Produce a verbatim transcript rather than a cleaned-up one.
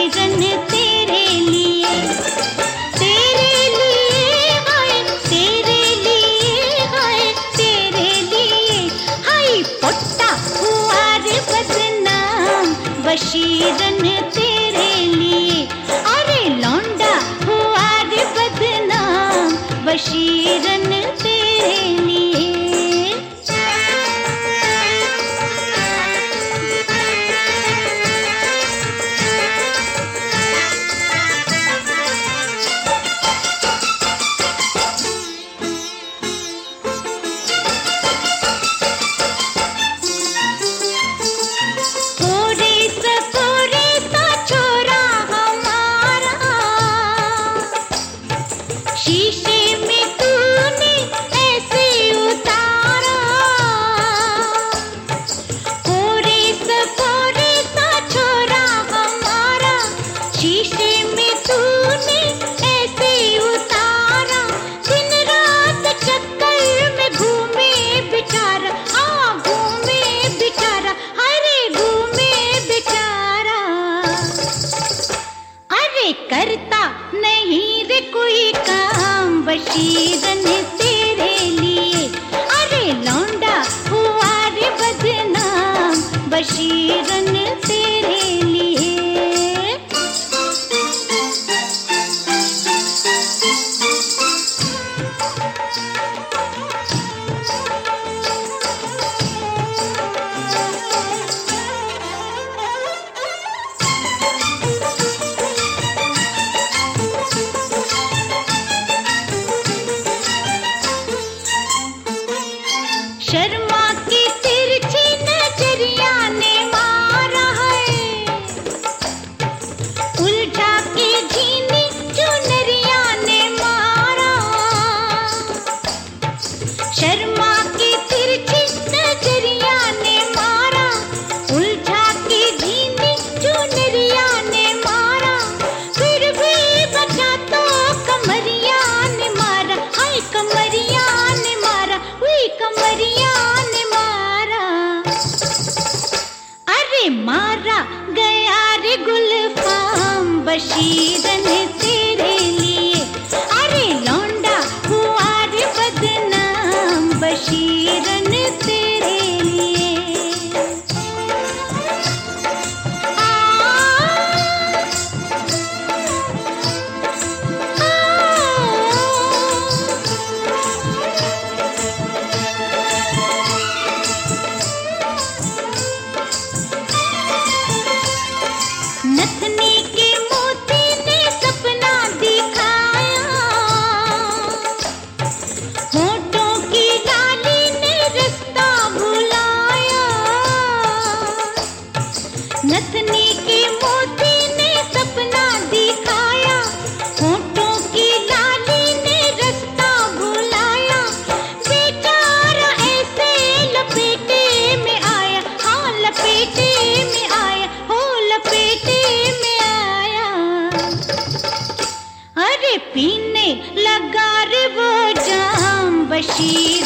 बशीरन तेरे लिए, तेरे लिए हाय, तेरे लिए हाय, तेरे लिए हाय। पोट्टा हुआ रे बदनाम बशीरन तेरे लिए, अरे लौंडा हुआ रे बदनाम बशीरन तेरे लिए। शीशे में तूने ऐसे उतारा, कोरे सकोरे सा छोरा हमारा। शीशे में तूने ऐसे उतारा, दिन रात चक्कर में घूमे बेचारा, आ घूमे बेचारा, अरे घूमे बेचारा। अरे करता नहीं रे कोई काम बशीरन तेरे लिए, अरे लौंडा हुआ रे बदनाम बशीरन तेरे लिए। शर्मा की तिरछी नजरिया ने मारा है, उलझा के झीनी चुनरिया ने मारा। शर्मा की तिरछी नजरिया ने मारा, उलझा के झीनी चुनरिया ने मारा। फिर भी बचा तो कमरिया ने मारा, हाय कमरिया ने मारा, हुई कमरिया ने मारा। अरे मारा गया रे गुलफाम बशीरन तेरे लिए, अरे लौंडा हुआ रे बदनाम बशीरन तेरे लिए। आ, नथनी के मोती ने सपना दिखाया, होठों की लाली ने रास्ता भुलाया। नथनी के मोती ने सपना दिखाया, होठों की लाली ने रास्ता भुलाया। बेचारा ऐसे लपेटे में आया, हाँ लपेटे में आया, हो लपेटे में आया। अरे पीने लगा रे वो जाम बशीर